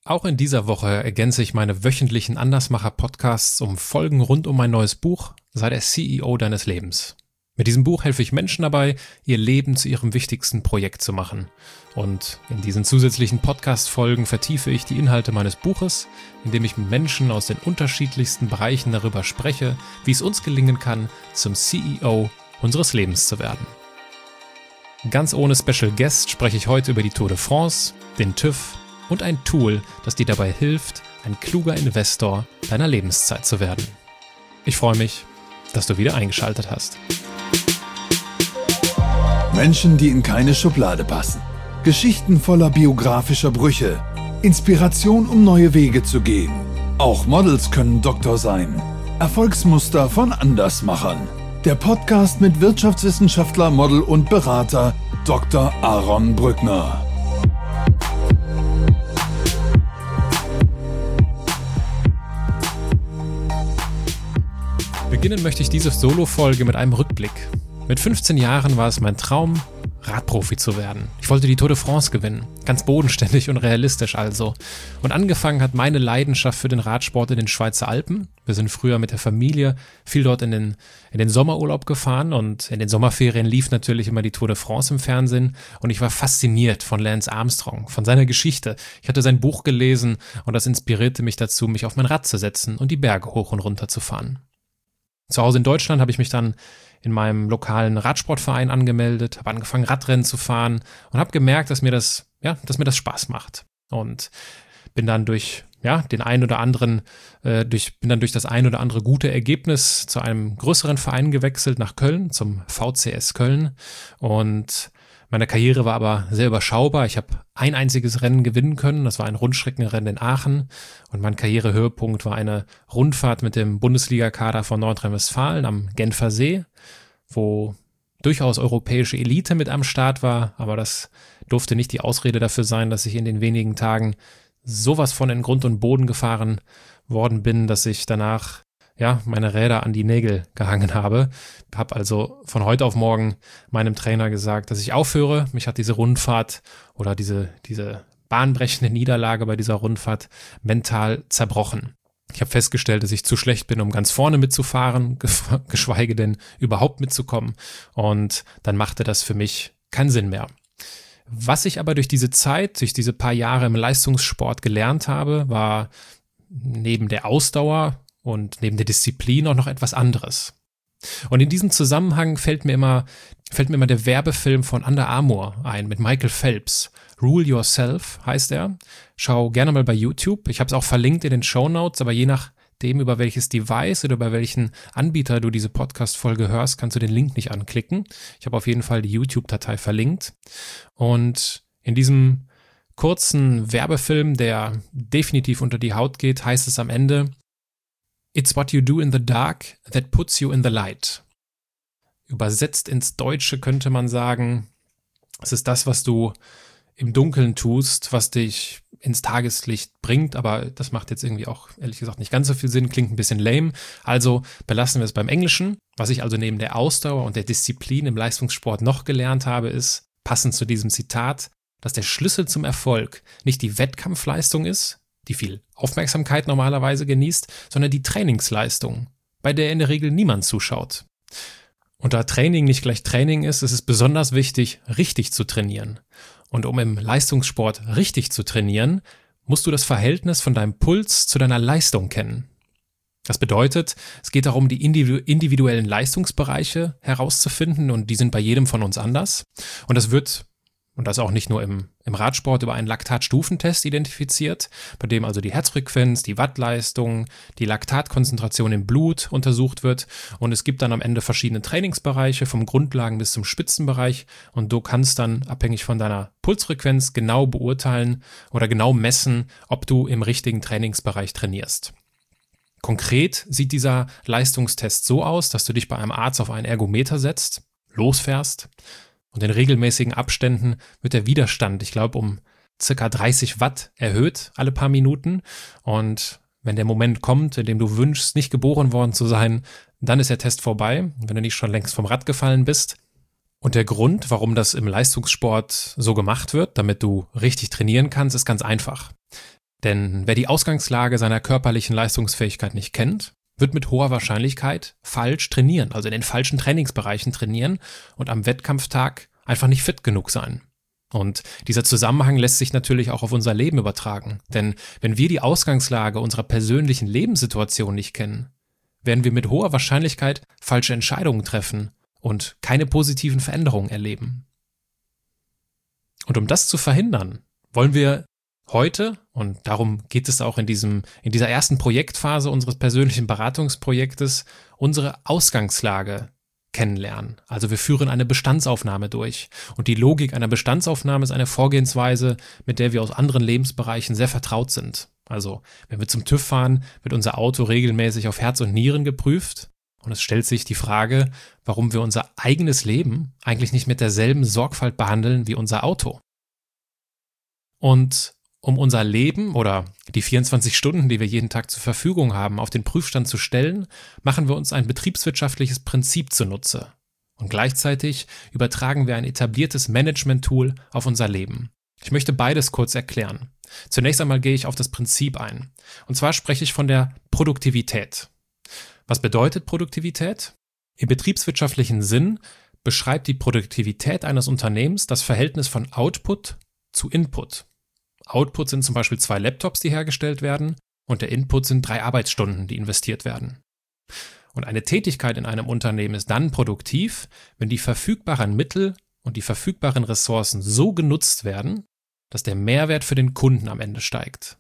Auch in dieser Woche ergänze ich meine wöchentlichen Andersmacher-Podcasts um Folgen rund um mein neues Buch Sei der CEO deines Lebens. Mit diesem Buch helfe ich Menschen dabei, ihr Leben zu ihrem wichtigsten Projekt zu machen. Und in diesen zusätzlichen Podcast-Folgen vertiefe ich die Inhalte meines Buches, indem ich mit Menschen aus den unterschiedlichsten Bereichen darüber spreche, wie es uns gelingen kann, zum CEO unseres Lebens zu werden. Ganz ohne Special Guest spreche ich heute über die Tour de France, den TÜV und ein Tool, das dir dabei hilft, ein kluger Investor deiner Lebenszeit zu werden. Ich freue mich, dass du wieder eingeschaltet hast. Menschen, die in keine Schublade passen. Geschichten voller biografischer Brüche. Inspiration, um neue Wege zu gehen. Auch Models können Doktor sein. Erfolgsmuster von Andersmachern. Der Podcast mit Wirtschaftswissenschaftler, Model und Berater Dr. Aaron Brückner. Beginnen möchte ich diese Solo-Folge mit einem Rückblick. Mit 15 Jahren war es mein Traum, Radprofi zu werden. Ich wollte die Tour de France gewinnen. Ganz bodenständig und realistisch also. Und angefangen hat meine Leidenschaft für den Radsport in den Schweizer Alpen. Wir sind früher mit der Familie viel dort in den Sommerurlaub gefahren und in den Sommerferien lief natürlich immer die Tour de France im Fernsehen und ich war fasziniert von Lance Armstrong, von seiner Geschichte. Ich hatte sein Buch gelesen und das inspirierte mich dazu, mich auf mein Rad zu setzen und die Berge hoch und runter zu fahren. Zu Hause in Deutschland habe ich mich dann in meinem lokalen Radsportverein angemeldet, habe angefangen Radrennen zu fahren und habe gemerkt, dass mir das Spaß macht. Und bin dann durch das ein oder andere gute Ergebnis zu einem größeren Verein gewechselt nach Köln, zum VCS Köln. Und meine Karriere war aber sehr überschaubar. Ich habe ein einziges Rennen gewinnen können. Das war ein Rundstreckenrennen in Aachen. Und mein Karrierehöhepunkt war eine Rundfahrt mit dem Bundesligakader von Nordrhein-Westfalen am Genfer See, wo durchaus europäische Elite mit am Start war. Aber das durfte nicht die Ausrede dafür sein, dass ich in den wenigen Tagen sowas von in Grund und Boden gefahren worden bin, dass ich danach meine Räder an die Nägel gehangen habe. Habe also von heute auf morgen meinem Trainer gesagt, dass ich aufhöre. Mich hat diese Rundfahrt oder diese bahnbrechende Niederlage bei dieser Rundfahrt mental zerbrochen. Ich habe festgestellt, dass ich zu schlecht bin, um ganz vorne mitzufahren, geschweige denn überhaupt mitzukommen. Und dann machte das für mich keinen Sinn mehr. Was ich aber durch diese paar Jahre im Leistungssport gelernt habe, war neben der Ausdauer und neben der Disziplin auch noch etwas anderes. Und in diesem Zusammenhang fällt mir immer der Werbefilm von Under Armour ein mit Michael Phelps. Rule Yourself heißt er. Schau gerne mal bei YouTube. Ich habe es auch verlinkt in den Shownotes, aber je nachdem, über welches Device oder über welchen Anbieter du diese Podcast-Folge hörst, kannst du den Link nicht anklicken. Ich habe auf jeden Fall die YouTube-Datei verlinkt. Und in diesem kurzen Werbefilm, der definitiv unter die Haut geht, heißt es am Ende: It's what you do in the dark that puts you in the light. Übersetzt ins Deutsche könnte man sagen, es ist das, was du im Dunkeln tust, was dich ins Tageslicht bringt, aber das macht jetzt irgendwie auch, ehrlich gesagt, nicht ganz so viel Sinn, klingt ein bisschen lame. Also belassen wir es beim Englischen. Was ich also neben der Ausdauer und der Disziplin im Leistungssport noch gelernt habe, ist, passend zu diesem Zitat, dass der Schlüssel zum Erfolg nicht die Wettkampfleistung ist, die viel Aufmerksamkeit normalerweise genießt, sondern die Trainingsleistung, bei der in der Regel niemand zuschaut. Und da Training nicht gleich Training ist es besonders wichtig, richtig zu trainieren. Und um im Leistungssport richtig zu trainieren, musst du das Verhältnis von deinem Puls zu deiner Leistung kennen. Das bedeutet, es geht darum, die individuellen Leistungsbereiche herauszufinden und die sind bei jedem von uns anders. Und das wird, und das auch nicht nur im Radsport, über einen Laktatstufentest identifiziert, bei dem also die Herzfrequenz, die Wattleistung, die Laktatkonzentration im Blut untersucht wird. Und es gibt dann am Ende verschiedene Trainingsbereiche, vom Grundlagen bis zum Spitzenbereich. Und du kannst dann abhängig von deiner Pulsfrequenz genau beurteilen oder genau messen, ob du im richtigen Trainingsbereich trainierst. Konkret sieht dieser Leistungstest so aus, dass du dich bei einem Arzt auf einen Ergometer setzt, losfährst, und in regelmäßigen Abständen wird der Widerstand, ich glaube, um circa 30 Watt erhöht alle paar Minuten. Und wenn der Moment kommt, in dem du wünschst, nicht geboren worden zu sein, dann ist der Test vorbei, wenn du nicht schon längst vom Rad gefallen bist. Und der Grund, warum das im Leistungssport so gemacht wird, damit du richtig trainieren kannst, ist ganz einfach. Denn wer die Ausgangslage seiner körperlichen Leistungsfähigkeit nicht kennt, wird mit hoher Wahrscheinlichkeit falsch trainieren, also in den falschen Trainingsbereichen trainieren und am Wettkampftag einfach nicht fit genug sein. Und dieser Zusammenhang lässt sich natürlich auch auf unser Leben übertragen. Denn wenn wir die Ausgangslage unserer persönlichen Lebenssituation nicht kennen, werden wir mit hoher Wahrscheinlichkeit falsche Entscheidungen treffen und keine positiven Veränderungen erleben. Und um das zu verhindern, wollen wir heute, und darum geht es auch in dieser ersten Projektphase unseres persönlichen Beratungsprojektes, unsere Ausgangslage kennenlernen. Also wir führen eine Bestandsaufnahme durch. Und die Logik einer Bestandsaufnahme ist eine Vorgehensweise, mit der wir aus anderen Lebensbereichen sehr vertraut sind. Also wenn wir zum TÜV fahren, wird unser Auto regelmäßig auf Herz und Nieren geprüft. Und es stellt sich die Frage, warum wir unser eigenes Leben eigentlich nicht mit derselben Sorgfalt behandeln wie unser Auto. Und um unser Leben oder die 24 Stunden, die wir jeden Tag zur Verfügung haben, auf den Prüfstand zu stellen, machen wir uns ein betriebswirtschaftliches Prinzip zunutze. Und gleichzeitig übertragen wir ein etabliertes Management-Tool auf unser Leben. Ich möchte beides kurz erklären. Zunächst einmal gehe ich auf das Prinzip ein. Und zwar spreche ich von der Produktivität. Was bedeutet Produktivität? Im betriebswirtschaftlichen Sinn beschreibt die Produktivität eines Unternehmens das Verhältnis von Output zu Input. Output sind zum Beispiel 2 Laptops, die hergestellt werden, und der Input sind 3 Arbeitsstunden, die investiert werden. Und eine Tätigkeit in einem Unternehmen ist dann produktiv, wenn die verfügbaren Mittel und die verfügbaren Ressourcen so genutzt werden, dass der Mehrwert für den Kunden am Ende steigt.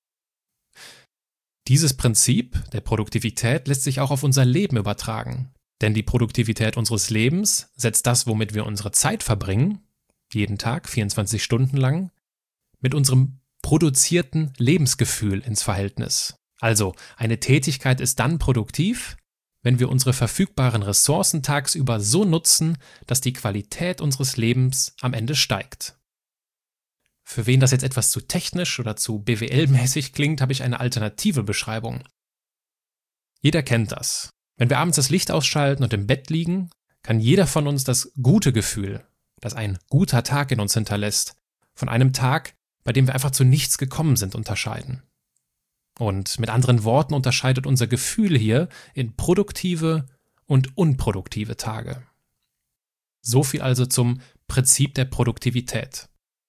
Dieses Prinzip der Produktivität lässt sich auch auf unser Leben übertragen, denn die Produktivität unseres Lebens setzt das, womit wir unsere Zeit verbringen, jeden Tag 24 Stunden lang, mit unserem produzierten Lebensgefühl ins Verhältnis. Also eine Tätigkeit ist dann produktiv, wenn wir unsere verfügbaren Ressourcen tagsüber so nutzen, dass die Qualität unseres Lebens am Ende steigt. Für wen das jetzt etwas zu technisch oder zu BWL-mäßig klingt, habe ich eine alternative Beschreibung. Jeder kennt das. Wenn wir abends das Licht ausschalten und im Bett liegen, kann jeder von uns das gute Gefühl, das ein guter Tag in uns hinterlässt, von einem Tag, bei dem wir einfach zu nichts gekommen sind, unterscheiden. Und mit anderen Worten unterscheidet unser Gefühl hier in produktive und unproduktive Tage. So viel also zum Prinzip der Produktivität.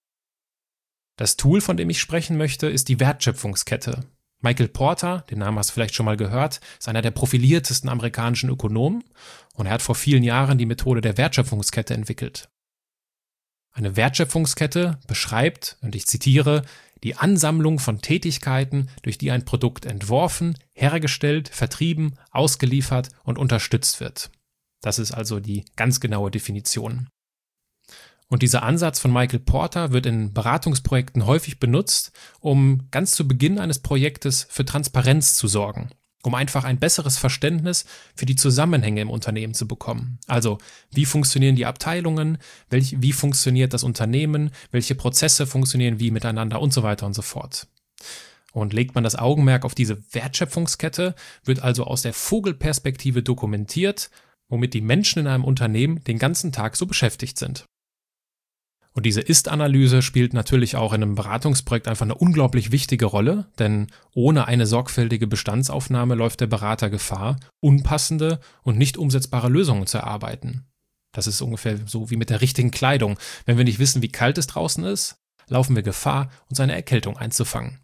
Das Tool, von dem ich sprechen möchte, ist die Wertschöpfungskette. Michael Porter, den Namen hast du vielleicht schon mal gehört, ist einer der profiliertesten amerikanischen Ökonomen und er hat vor vielen Jahren die Methode der Wertschöpfungskette entwickelt. Eine Wertschöpfungskette beschreibt, und ich zitiere, die Ansammlung von Tätigkeiten, durch die ein Produkt entworfen, hergestellt, vertrieben, ausgeliefert und unterstützt wird. Das ist also die ganz genaue Definition. Und dieser Ansatz von Michael Porter wird in Beratungsprojekten häufig benutzt, um ganz zu Beginn eines Projektes für Transparenz zu sorgen, um einfach ein besseres Verständnis für die Zusammenhänge im Unternehmen zu bekommen. Also, wie funktionieren die Abteilungen, wie funktioniert das Unternehmen, welche Prozesse funktionieren wie miteinander und so weiter und so fort. Und legt man das Augenmerk auf diese Wertschöpfungskette, wird also aus der Vogelperspektive dokumentiert, womit die Menschen in einem Unternehmen den ganzen Tag so beschäftigt sind. Und diese Ist-Analyse spielt natürlich auch in einem Beratungsprojekt einfach eine unglaublich wichtige Rolle, denn ohne eine sorgfältige Bestandsaufnahme läuft der Berater Gefahr, unpassende und nicht umsetzbare Lösungen zu erarbeiten. Das ist ungefähr so wie mit der richtigen Kleidung. Wenn wir nicht wissen, wie kalt es draußen ist, laufen wir Gefahr, uns eine Erkältung einzufangen.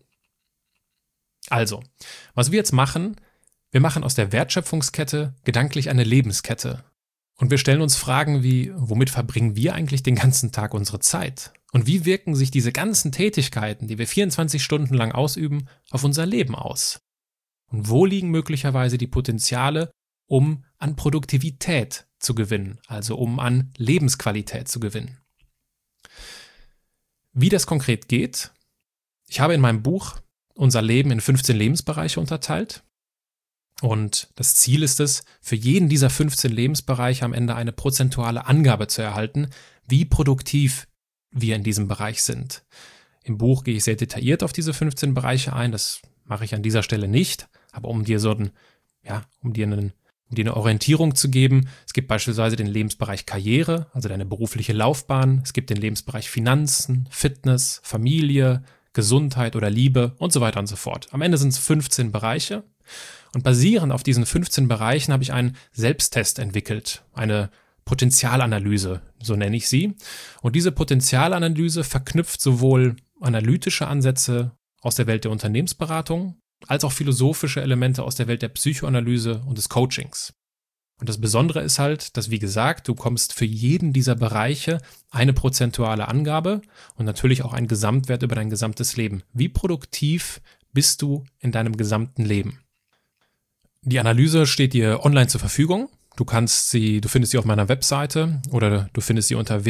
Also, was wir jetzt machen, wir machen aus der Wertschöpfungskette gedanklich eine Lebenskette. Und wir stellen uns Fragen wie, womit verbringen wir eigentlich den ganzen Tag unsere Zeit? Und wie wirken sich diese ganzen Tätigkeiten, die wir 24 Stunden lang ausüben, auf unser Leben aus? Und wo liegen möglicherweise die Potenziale, um an Produktivität zu gewinnen, also um an Lebensqualität zu gewinnen? Wie das konkret geht? Ich habe in meinem Buch unser Leben in 15 Lebensbereiche unterteilt. Und das Ziel ist es, für jeden dieser 15 Lebensbereiche am Ende eine prozentuale Angabe zu erhalten, wie produktiv wir in diesem Bereich sind. Im Buch gehe ich sehr detailliert auf diese 15 Bereiche ein, das mache ich an dieser Stelle nicht, aber um dir eine Orientierung zu geben, es gibt beispielsweise den Lebensbereich Karriere, also deine berufliche Laufbahn, es gibt den Lebensbereich Finanzen, Fitness, Familie, Gesundheit oder Liebe und so weiter und so fort. Am Ende sind es 15 Bereiche und basierend auf diesen 15 Bereichen habe ich einen Selbsttest entwickelt, eine Potenzialanalyse, so nenne ich sie. Und diese Potenzialanalyse verknüpft sowohl analytische Ansätze aus der Welt der Unternehmensberatung als auch philosophische Elemente aus der Welt der Psychoanalyse und des Coachings. Und das Besondere ist halt, dass, wie gesagt, du bekommst für jeden dieser Bereiche eine prozentuale Angabe und natürlich auch einen Gesamtwert über dein gesamtes Leben. Wie produktiv bist du in deinem gesamten Leben? Die Analyse steht dir online zur Verfügung. Du findest sie auf meiner Webseite oder du findest sie unter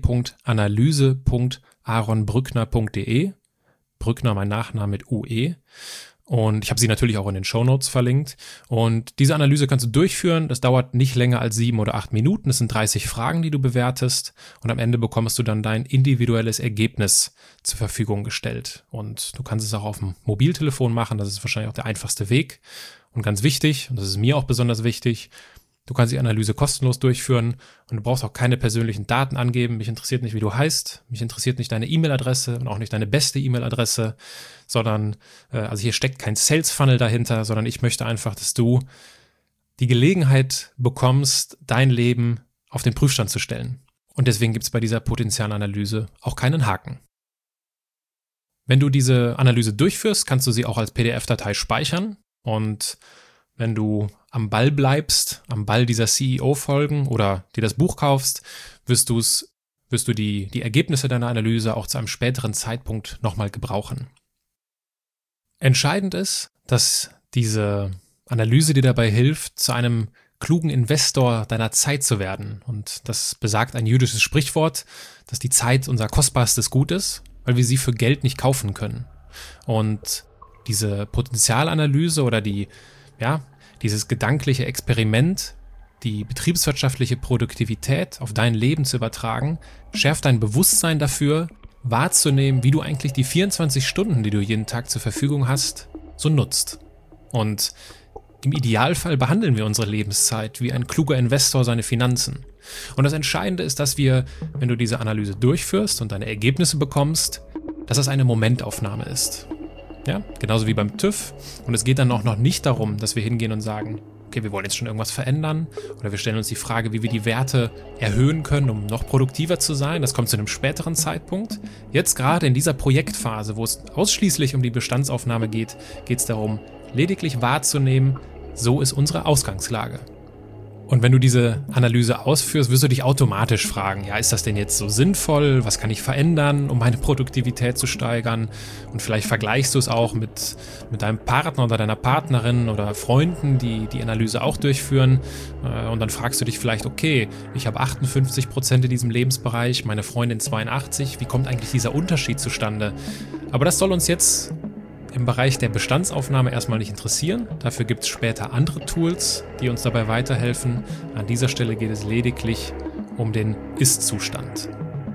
www.analyse.aronbrückner.de. Brückner, mein Nachname mit UE. Und ich habe sie natürlich auch in den Shownotes verlinkt. Und diese Analyse kannst du durchführen. Das dauert nicht länger als 7 oder 8 Minuten. Es sind 30 Fragen, die du bewertest. Und am Ende bekommst du dann dein individuelles Ergebnis zur Verfügung gestellt. Und du kannst es auch auf dem Mobiltelefon machen. Das ist wahrscheinlich auch der einfachste Weg. Und ganz wichtig, und das ist mir auch besonders wichtig, du kannst die Analyse kostenlos durchführen und du brauchst auch keine persönlichen Daten angeben. Mich interessiert nicht, wie du heißt. Mich interessiert nicht deine E-Mail-Adresse und auch nicht deine beste E-Mail-Adresse, sondern, also hier steckt kein Sales-Funnel dahinter, sondern ich möchte einfach, dass du die Gelegenheit bekommst, dein Leben auf den Prüfstand zu stellen. Und deswegen gibt es bei dieser Potenzialanalyse auch keinen Haken. Wenn du diese Analyse durchführst, kannst du sie auch als PDF-Datei speichern und wenn du am Ball bleibst, am Ball dieser CEO-Folgen oder dir das Buch kaufst, wirst du die Ergebnisse deiner Analyse auch zu einem späteren Zeitpunkt nochmal gebrauchen. Entscheidend ist, dass diese Analyse dir dabei hilft, zu einem klugen Investor deiner Zeit zu werden. Und das besagt ein jüdisches Sprichwort, dass die Zeit unser kostbarstes Gut ist, weil wir sie für Geld nicht kaufen können. Und diese Potenzialanalyse oder dieses gedankliche Experiment, die betriebswirtschaftliche Produktivität auf dein Leben zu übertragen, schärft dein Bewusstsein dafür, wahrzunehmen, wie du eigentlich die 24 Stunden, die du jeden Tag zur Verfügung hast, so nutzt. Und im Idealfall behandeln wir unsere Lebenszeit wie ein kluger Investor seine Finanzen. Und das Entscheidende ist, dass wir, wenn du diese Analyse durchführst und deine Ergebnisse bekommst, dass das eine Momentaufnahme ist. Ja, genauso wie beim TÜV. Und es geht dann auch noch nicht darum, dass wir hingehen und sagen, okay, wir wollen jetzt schon irgendwas verändern oder wir stellen uns die Frage, wie wir die Werte erhöhen können, um noch produktiver zu sein. Das kommt zu einem späteren Zeitpunkt. Jetzt gerade in dieser Projektphase, wo es ausschließlich um die Bestandsaufnahme geht, geht es darum, lediglich wahrzunehmen, so ist unsere Ausgangslage. Und wenn du diese Analyse ausführst, wirst du dich automatisch fragen, ja, ist das denn jetzt so sinnvoll? Was kann ich verändern, um meine Produktivität zu steigern? Und vielleicht vergleichst du es auch mit deinem Partner oder deiner Partnerin oder Freunden, die die Analyse auch durchführen. Und dann fragst du dich vielleicht, okay, ich habe 58% in diesem Lebensbereich, meine Freundin 82%. Wie kommt eigentlich dieser Unterschied zustande? Aber das soll uns jetzt im Bereich der Bestandsaufnahme erstmal nicht interessieren. Dafür gibt es später andere Tools, die uns dabei weiterhelfen. An dieser Stelle geht es lediglich um den Ist-Zustand.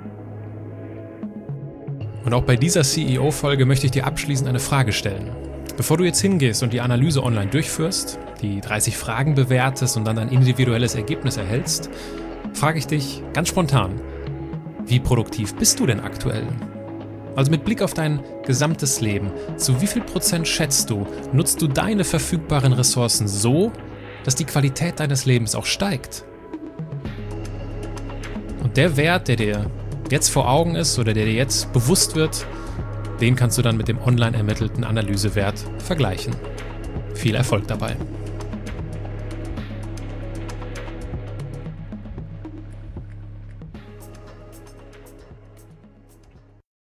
Und auch bei dieser CEO-Folge möchte ich dir abschließend eine Frage stellen. Bevor du jetzt hingehst und die Analyse online durchführst, die 30 Fragen bewertest und dann ein individuelles Ergebnis erhältst, frage ich dich ganz spontan, wie produktiv bist du denn aktuell? Also mit Blick auf dein gesamtes Leben, zu wie viel Prozent schätzt du, nutzt du deine verfügbaren Ressourcen so, dass die Qualität deines Lebens auch steigt? Und der Wert, der dir jetzt vor Augen ist oder der dir jetzt bewusst wird, den kannst du dann mit dem online ermittelten Analysewert vergleichen. Viel Erfolg dabei!